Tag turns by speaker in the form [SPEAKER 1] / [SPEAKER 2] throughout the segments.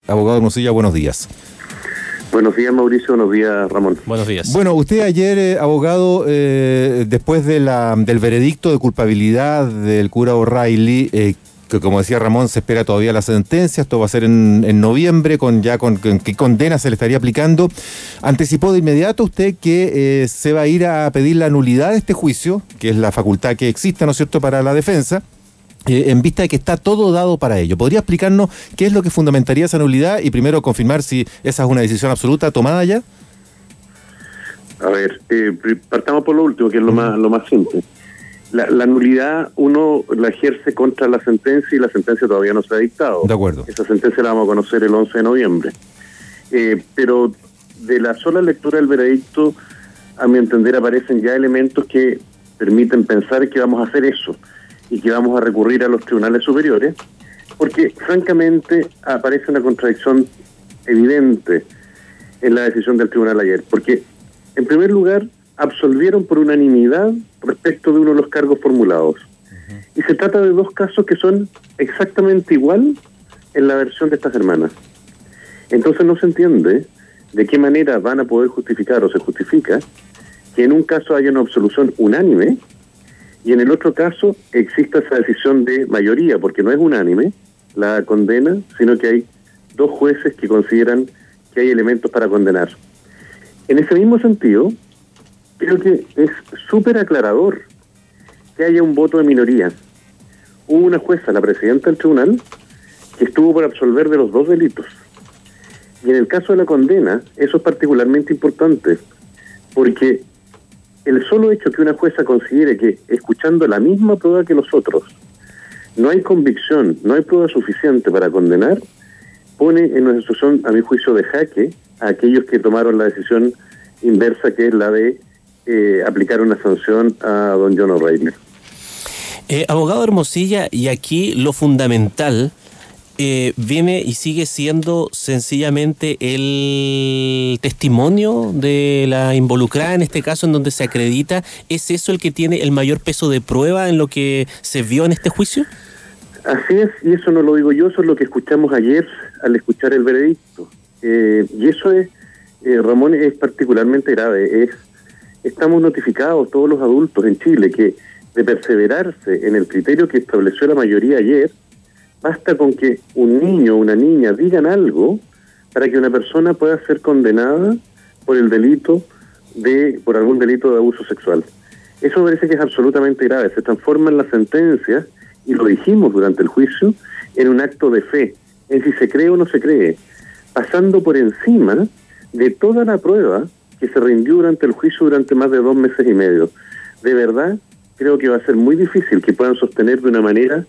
[SPEAKER 1] Abogado Hermosilla, buenos días.
[SPEAKER 2] Buenos días, Mauricio. Buenos días, Ramón.
[SPEAKER 3] Buenos días.
[SPEAKER 1] Bueno, usted ayer, abogado, después del veredicto de culpabilidad del cura O'Reilly, que como decía Ramón, se espera todavía la sentencia, esto va a ser en noviembre, con qué condena se le estaría aplicando. Anticipó de inmediato usted que se va a ir a pedir la nulidad de este juicio, que es la facultad que existe, ¿no es cierto?, para la defensa, en vista de que está todo dado para ello. ¿Podría explicarnos qué es lo que fundamentaría esa nulidad y primero confirmar si esa es una decisión absoluta tomada ya?
[SPEAKER 2] A ver, partamos por lo último, que es lo más simple. La nulidad uno la ejerce contra la sentencia y la sentencia todavía no se ha dictado.
[SPEAKER 1] De acuerdo.
[SPEAKER 2] Esa sentencia la vamos a conocer el 11 de noviembre. Pero de la sola lectura del veredicto, a mi entender, aparecen ya elementos que permiten pensar que vamos a hacer eso y que vamos a recurrir a los tribunales superiores, porque francamente aparece una contradicción evidente en la decisión del tribunal ayer, porque en primer lugar absolvieron por unanimidad respecto de uno de los cargos formulados. Y se trata de dos casos que son exactamente igual en la versión de estas hermanas. Entonces no se entiende de qué manera van a poder justificar o se justifica que en un caso haya una absolución unánime y en el otro caso exista esa decisión de mayoría, porque no es unánime la condena, sino que hay dos jueces que consideran que hay elementos para condenar. En ese mismo sentido, creo que es súper aclarador que haya un voto de minoría. Hubo una jueza, la presidenta del tribunal, que estuvo por absolver de los dos delitos. Y en el caso de la condena, eso es particularmente importante, porque el solo hecho que una jueza considere que, escuchando la misma prueba que los otros, no hay convicción, no hay prueba suficiente para condenar, pone en una situación, a mi juicio, de jaque a aquellos que tomaron la decisión inversa, que es la de aplicar una sanción a don John O'Reilly.
[SPEAKER 3] Abogado Hermosilla, y aquí lo fundamental viene y sigue siendo sencillamente el testimonio de la involucrada en este caso, en donde se acredita. ¿Es eso el que tiene el mayor peso de prueba en lo que se vio en este juicio?
[SPEAKER 2] Así es, y eso no lo digo yo, eso es lo que escuchamos ayer al escuchar el veredicto. Y eso es, Ramón, es particularmente grave. Estamos notificados todos los adultos en Chile que de perseverarse en el criterio que estableció la mayoría ayer, basta con que un niño o una niña digan algo para que una persona pueda ser condenada por el delito por algún delito de abuso sexual. Eso me parece que es absolutamente grave. Se transforma en la sentencia, y lo dijimos durante el juicio, en un acto de fe, en si se cree o no se cree, pasando por encima de toda la prueba que se rindió durante el juicio durante más de 2 meses y medio. De verdad, creo que va a ser muy difícil que puedan sostener de una manera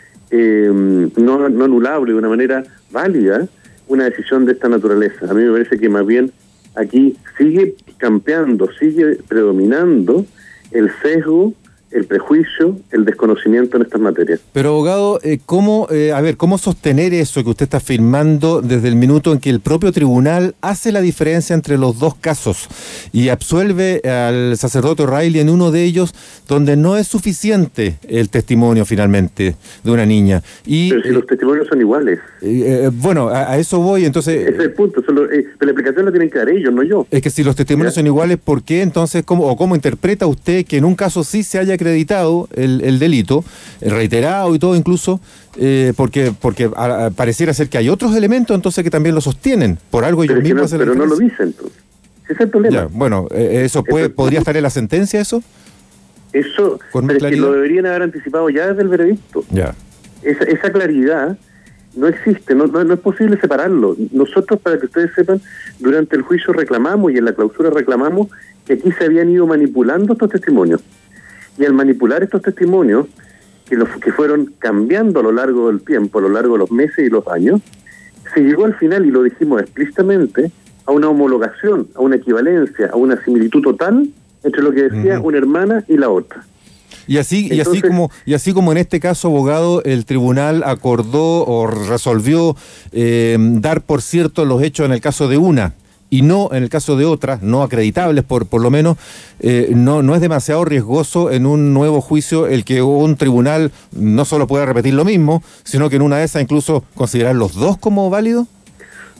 [SPEAKER 2] no anulable, de una manera válida, una decisión de esta naturaleza. A mí me parece que más bien aquí sigue campeando, sigue predominando el sesgo, el prejuicio, el desconocimiento en estas materias.
[SPEAKER 1] Pero, abogado, ¿cómo sostener eso que usted está afirmando desde el minuto en que el propio tribunal hace la diferencia entre los dos casos y absuelve al sacerdote O'Reilly en uno de ellos donde no es suficiente el testimonio finalmente de una niña?
[SPEAKER 2] Pero si los testimonios son iguales.
[SPEAKER 1] Bueno, a eso voy, entonces...
[SPEAKER 2] Ese es el punto, pero la explicación la tienen que dar ellos, no yo.
[SPEAKER 1] Es que si los testimonios son iguales, ¿por qué entonces, cómo interpreta usted que en un caso sí se haya acreditado el delito, reiterado y todo incluso, porque pareciera ser que hay otros elementos entonces que también lo sostienen, por algo ellos mismos hacen la diferencia?
[SPEAKER 2] Pero no lo dicen, pues. Ese es el problema.
[SPEAKER 1] Ya, bueno, ¿podría estar en la sentencia eso?
[SPEAKER 2] Eso, pero es que lo deberían haber anticipado ya desde el veredicto.
[SPEAKER 1] Ya.
[SPEAKER 2] Esa claridad no existe, no es posible separarlo. Nosotros, para que ustedes sepan, durante el juicio reclamamos y en la clausura reclamamos que aquí se habían ido manipulando estos testimonios. Y al manipular estos testimonios, que fueron cambiando a lo largo del tiempo, a lo largo de los meses y los años, se llegó al final, y lo dijimos explícitamente, a una homologación, a una equivalencia, a una similitud total entre lo que decía una hermana y la otra.
[SPEAKER 1] Y así como en este caso, abogado, el tribunal acordó o resolvió dar por cierto los hechos en el caso de una y no en el caso de otras, no acreditables por lo menos, no es demasiado riesgoso en un nuevo juicio el que un tribunal no solo pueda repetir lo mismo, sino que en una de esas incluso considerar los dos como válidos.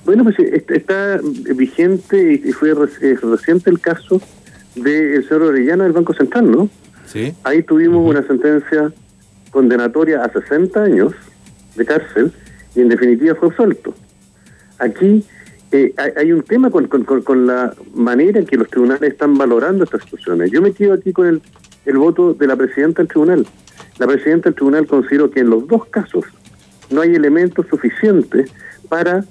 [SPEAKER 2] Bueno, pues está vigente y fue reciente el caso del señor Orellana del Banco Central, ¿no?
[SPEAKER 1] Sí.
[SPEAKER 2] Ahí tuvimos una sentencia condenatoria a 60 años de cárcel y en definitiva fue absuelto. Aquí hay un tema con la manera en que los tribunales están valorando estas situaciones. Yo me quedo aquí con el voto de la presidenta del tribunal. La presidenta del tribunal consideró que en los dos casos no hay elementos suficientes para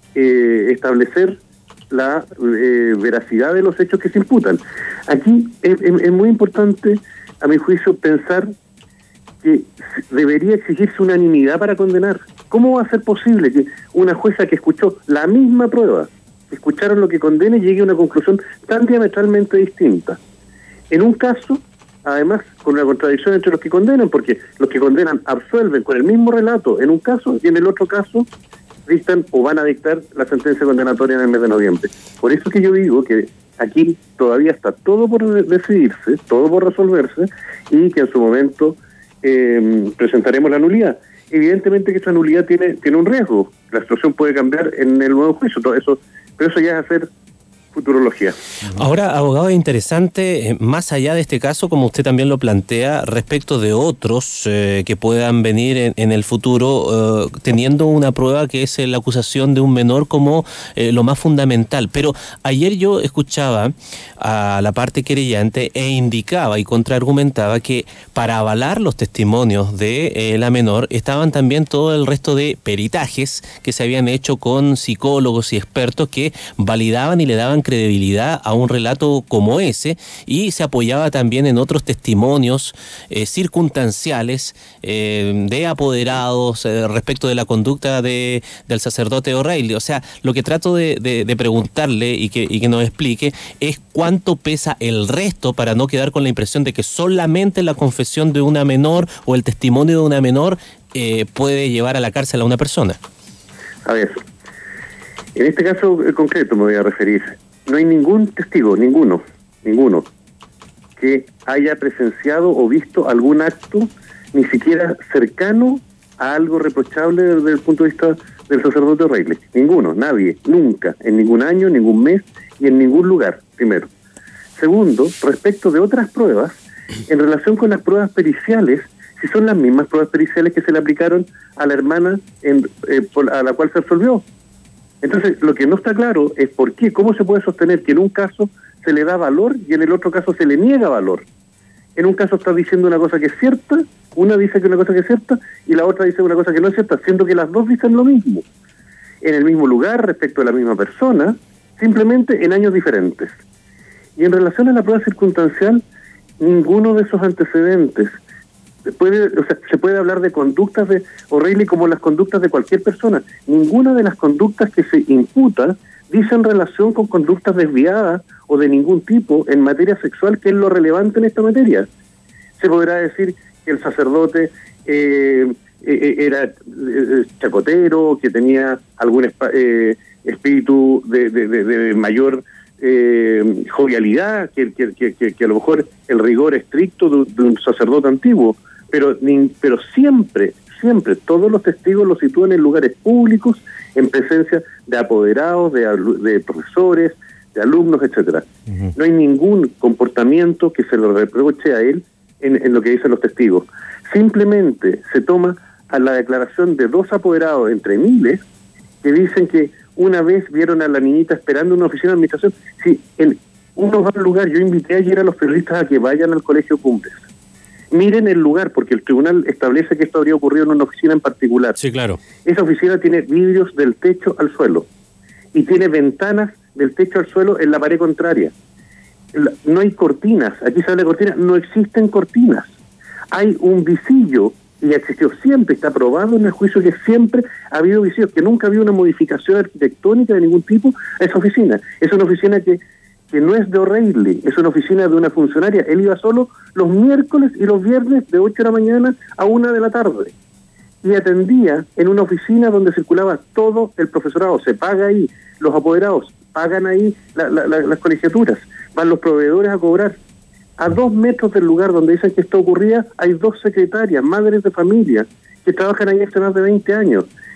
[SPEAKER 2] establecer la veracidad de los hechos que se imputan. Aquí es muy importante, a mi juicio, pensar que debería exigirse unanimidad para condenar. ¿Cómo va a ser posible que una jueza que escuchó la misma prueba, que escucharon lo que condena, llegue a una conclusión tan diametralmente distinta? En un caso, además, con una contradicción entre los que condenan, porque los que condenan absuelven con el mismo relato en un caso y en el otro caso dictan o van a dictar la sentencia condenatoria en el mes de noviembre. Por eso que yo digo que aquí todavía está todo por decidirse, todo por resolverse, y que en su momento presentaremos la nulidad. Evidentemente que esa nulidad tiene un riesgo. La situación puede cambiar en el nuevo juicio, todo eso, pero eso ya es hacer futurología.
[SPEAKER 3] Ahora, abogado, es interesante, más allá de este caso, como usted también lo plantea, respecto de otros que puedan venir en el futuro, teniendo una prueba que es la acusación de un menor como lo más fundamental. Pero ayer yo escuchaba a la parte querellante e indicaba y contraargumentaba que para avalar los testimonios de la menor estaban también todo el resto de peritajes que se habían hecho con psicólogos y expertos que validaban y le daban credibilidad a un relato como ese, y se apoyaba también en otros testimonios circunstanciales de apoderados respecto de la conducta del sacerdote O'Reilly. O sea, lo que trato de preguntarle y que nos explique es cuánto pesa el resto para no quedar con la impresión de que solamente la confesión de una menor o el testimonio de una menor puede llevar a la cárcel a una persona.
[SPEAKER 2] A ver, en este caso concreto me voy a referir. No hay ningún testigo, ninguno, que haya presenciado o visto algún acto, ni siquiera cercano a algo reprochable desde el punto de vista del sacerdote O'Reilly. Ninguno, nadie, nunca, en ningún año, ningún mes y en ningún lugar, primero. Segundo, respecto de otras pruebas, en relación con las pruebas periciales, si son las mismas pruebas periciales que se le aplicaron a la hermana a la cual se absolvió. Entonces, lo que no está claro es por qué, cómo se puede sostener que en un caso se le da valor y en el otro caso se le niega valor. En un caso está diciendo una cosa que es cierta, una dice que una cosa que es cierta y la otra dice una cosa que no es cierta, siendo que las dos dicen lo mismo. En el mismo lugar, respecto a la misma persona, simplemente en años diferentes. Y en relación a la prueba circunstancial, ninguno de esos antecedentes se puede hablar de conductas de O'Reilly como las conductas de cualquier persona. Ninguna de las conductas que se imputa dice en relación con conductas desviadas o de ningún tipo en materia sexual, que es lo relevante en esta materia. Se podrá decir que el sacerdote era chacotero, que tenía algún espíritu de mayor jovialidad, que a lo mejor el rigor estricto de un sacerdote antiguo, pero siempre todos los testigos los sitúan en lugares públicos, en presencia de apoderados, de profesores, de alumnos, etcétera. Uh-huh. No hay ningún comportamiento que se lo reproche a él en lo que dicen los testigos. Simplemente se toma a la declaración de dos apoderados entre miles que dicen que una vez vieron a la niñita esperando en una oficina de administración. Si uno va al lugar, yo invité ayer a los periodistas a que vayan al Colegio Cumbres. Miren el lugar, porque el tribunal establece que esto habría ocurrido en una oficina en particular.
[SPEAKER 3] Sí, claro.
[SPEAKER 2] Esa oficina tiene vidrios del techo al suelo y tiene ventanas del techo al suelo en la pared contraria. No hay cortinas, aquí se habla de cortinas, no existen cortinas. Hay un visillo, y existió siempre, está probado en el juicio que siempre ha habido visillos, que nunca ha habido una modificación arquitectónica de ningún tipo a esa oficina. Es una oficina que no es de O'Reilly, es una oficina de una funcionaria. Él iba solo los miércoles y los viernes de 8 de la mañana a 1 de la tarde. Y atendía en una oficina donde circulaba todo el profesorado. Se paga ahí, los apoderados pagan ahí las colegiaturas, van los proveedores a cobrar. A 2 metros del lugar donde dicen que esto ocurría, hay 2 secretarias, madres de familia, que trabajan ahí hace más de 20 años.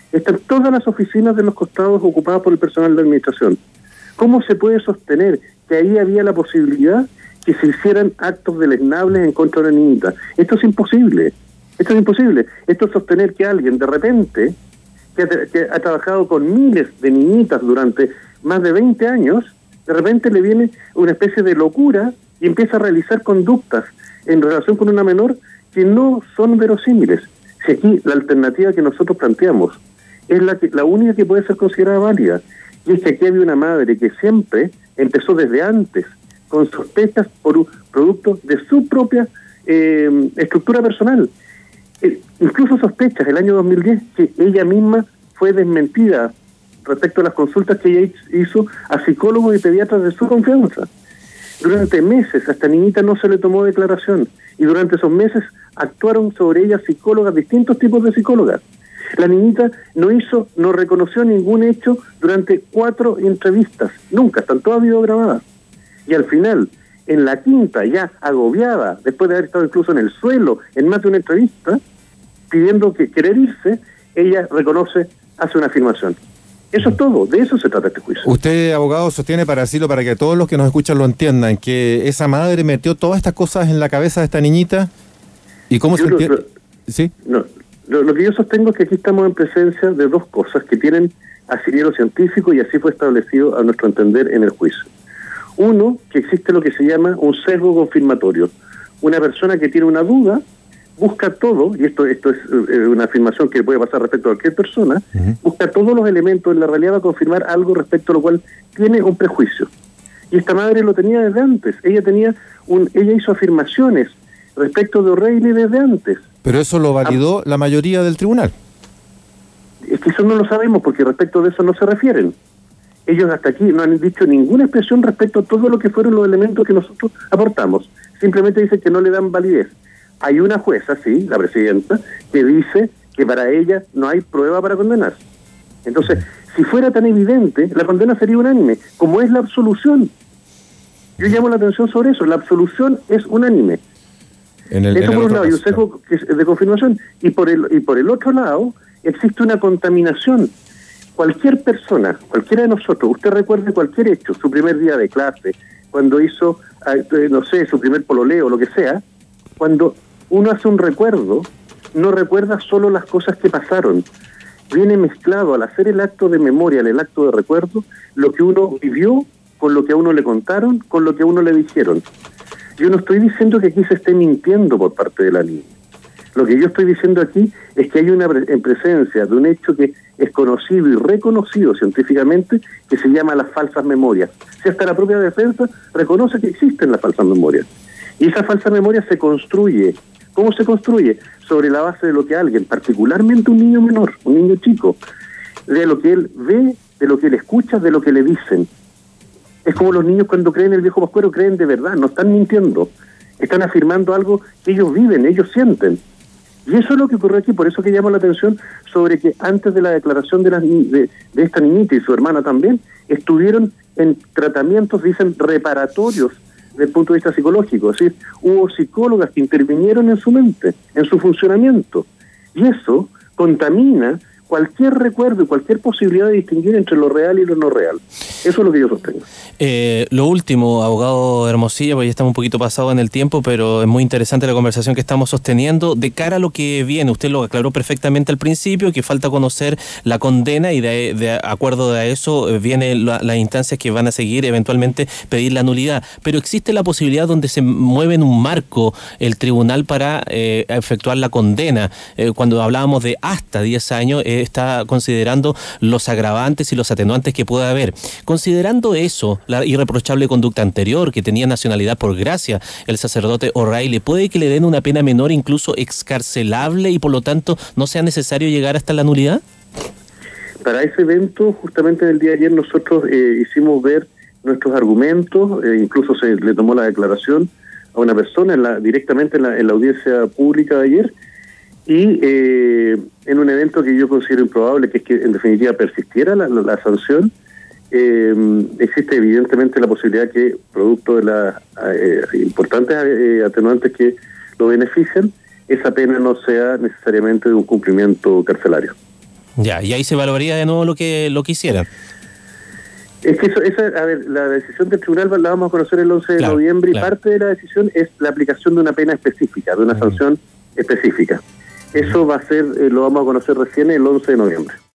[SPEAKER 2] Están todas las oficinas de los costados ocupadas por el personal de administración. ¿Cómo se puede sostener que ahí había la posibilidad que se hicieran actos deleznables en contra de la niñita? Esto es imposible. Esto es imposible. Esto es sostener que alguien de repente, que ha trabajado con miles de niñitas durante más de 20 años, de repente le viene una especie de locura y empieza a realizar conductas en relación con una menor que no son verosímiles. Si aquí la alternativa que nosotros planteamos es la única que puede ser considerada válida, y es que aquí había una madre que siempre empezó desde antes con sospechas por un producto de su propia estructura personal. Incluso sospechas el año 2010 que ella misma fue desmentida respecto a las consultas que ella hizo a psicólogos y pediatras de su confianza. Durante meses a esta niñita no se le tomó declaración, y durante esos meses actuaron sobre ella psicólogas, distintos tipos de psicólogas. La niñita no reconoció ningún hecho durante 4 entrevistas, nunca, están todas videograbadas. Y al final, en la quinta, ya agobiada, después de haber estado incluso en el suelo en más de una entrevista, pidiendo que querer irse, ella reconoce, hace una afirmación. Eso es todo, de eso se trata este juicio.
[SPEAKER 1] Usted, abogado, sostiene, para decirlo, para que todos los que nos escuchan lo entiendan, que esa madre metió todas estas cosas en la cabeza de esta niñita. ¿Y cómo se entiende? ¿Sí?
[SPEAKER 2] No, lo que yo sostengo es que aquí estamos en presencia de 2 cosas que tienen asidero científico, y así fue establecido a nuestro entender en el juicio. Uno, que existe lo que se llama un sesgo confirmatorio. Una persona que tiene una duda busca todo, y esto es una afirmación que puede pasar respecto a cualquier persona, busca todos los elementos en la realidad para confirmar algo respecto a lo cual tiene un prejuicio. Y esta madre lo tenía desde antes. Ella hizo afirmaciones respecto de O'Reilly desde antes.
[SPEAKER 1] Pero eso lo validó la mayoría del tribunal.
[SPEAKER 2] Es que eso no lo sabemos, porque respecto de eso no se refieren. Ellos hasta aquí no han dicho ninguna expresión respecto a todo lo que fueron los elementos que nosotros aportamos. Simplemente dicen que no le dan validez. Hay una jueza, sí, la presidenta, que dice que para ella no hay prueba para condenar. Entonces, si fuera tan evidente, la condena sería unánime, como es la absolución. Yo llamo la atención sobre eso. La absolución es unánime. Eso por un lado, y un sesgo de confirmación. Y por el otro lado, existe una contaminación. Cualquier persona, cualquiera de nosotros, usted recuerde cualquier hecho, su primer día de clase, cuando hizo, no sé, su primer pololeo, lo que sea, cuando uno hace un recuerdo, no recuerda solo las cosas que pasaron. Viene mezclado al hacer el acto de memoria, el acto de recuerdo, lo que uno vivió con lo que a uno le contaron, con lo que a uno le dijeron. Yo no estoy diciendo que aquí se esté mintiendo por parte de la niña. Lo que yo estoy diciendo aquí es que hay una presencia de un hecho que es conocido y reconocido científicamente, que se llama las falsas memorias. Si hasta la propia defensa reconoce que existen las falsas memorias. Y esa falsa memoria se construye. ¿Cómo se construye? Sobre la base de lo que alguien, particularmente un niño menor, un niño chico, de lo que él ve, de lo que él escucha, de lo que le dicen. Es como los niños cuando creen el viejo pascuero, creen de verdad, no están mintiendo. Están afirmando algo que ellos viven, ellos sienten. Y eso es lo que ocurrió aquí, por eso que llamo la atención sobre que antes de la declaración de esta niñita y su hermana también, estuvieron en tratamientos, dicen, reparatorios desde el punto de vista psicológico. Es decir, hubo psicólogas que intervinieron en su mente, en su funcionamiento. Y eso contamina cualquier recuerdo y cualquier posibilidad de distinguir entre lo real y lo no real. Eso es lo que yo sostengo.
[SPEAKER 3] Lo último, abogado Hermosilla, porque ya estamos un poquito pasados en el tiempo, pero es muy interesante la conversación que estamos sosteniendo. De cara a lo que viene, usted lo aclaró perfectamente al principio, que falta conocer la condena, y de acuerdo a eso vienen las instancias que van a seguir, eventualmente pedir la nulidad. Pero existe la posibilidad donde se mueve en un marco el tribunal para efectuar la condena. Cuando hablábamos de hasta 10 años, está considerando los agravantes y los atenuantes que pueda haber. Considerando eso, la irreprochable conducta anterior, que tenía nacionalidad por gracia, el sacerdote O'Reilly, ¿puede que le den una pena menor, incluso excarcelable, y por lo tanto no sea necesario llegar hasta la nulidad?
[SPEAKER 2] Para ese evento, justamente en el día de ayer, nosotros hicimos ver nuestros argumentos, incluso se le tomó la declaración a una persona directamente en la audiencia pública de ayer, y en un evento que yo considero improbable, que es que en definitiva persistiera la sanción, existe evidentemente la posibilidad que, producto de las importantes atenuantes que lo benefician, esa pena no sea necesariamente de un cumplimiento carcelario.
[SPEAKER 3] Ya, y ahí se valoraría de nuevo lo que hicieran.
[SPEAKER 2] Es que a ver, la decisión del tribunal la vamos a conocer el 11 de noviembre, y parte de la decisión es la aplicación de una pena específica, de una sanción específica. Eso va a ser, lo vamos a conocer recién el 11 de noviembre.